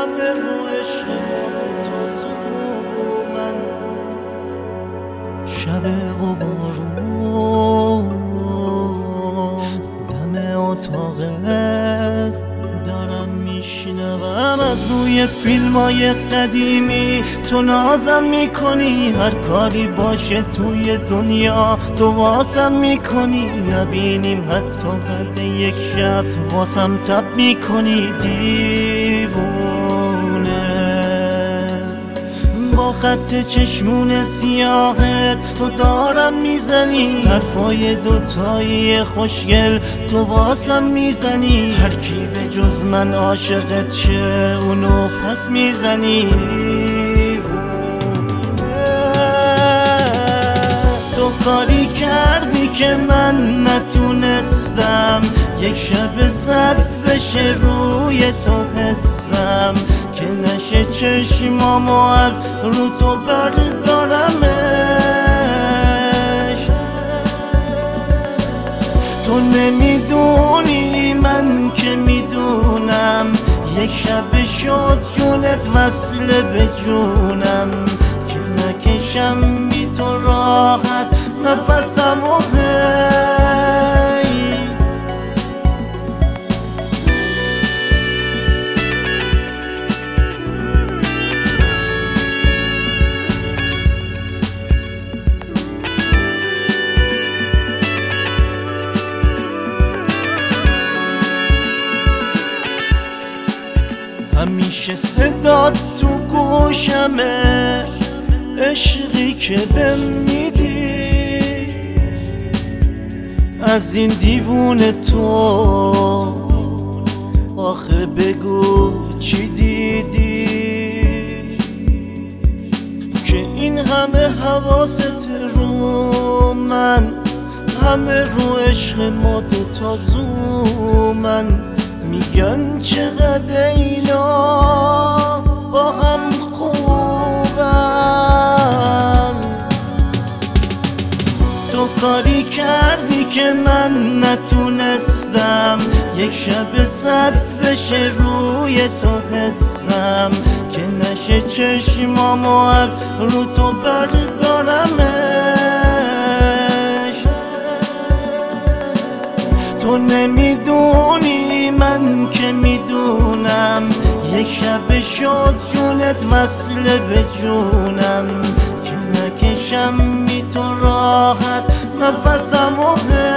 همه رو عشق ما دوتا زومن. شب و بارون دم اتاقت دارم میشنوم از روی فیلمای قدیمی. تو نازم میکنی هر کاری باشه توی دنیا تو واسم میکنی. نبینیم حتی قد یک شب واسم تب میکنی دیوونه. با خط چشمون سیاهت تو دارم میزنی حرفای دوتایی خوشگل تو واسم میزنی. هر کی به جز من عاشقت شه اونو پس میزنی. تو کاری کردی که من نتونستم یک شب صد بشه روی تو حسم که نشه چشمامو از رو تو بردارمش. تو نمیدونی من که میدونم یک شب شد جونت وصل به جونم که نکشم بی تو راحت نفسم و همیشه صدات تو گوشمه عشقی که بهم میدی. از این دیوونه تو آخه بگو چی دیدی که این همه حواست رو من همه رو عشق ما دوتا زومن. میگن چقدر اینا با هم خوبن. تو کاری کردی که من نتونستم یک شب صد بشه روی تو حسم که نشه چشمامو از رو تو بردارمش. تو نمیدونی من که میدونم یک شب شد جونت وصل به جونم که نکشم بی تو راحت نفسم و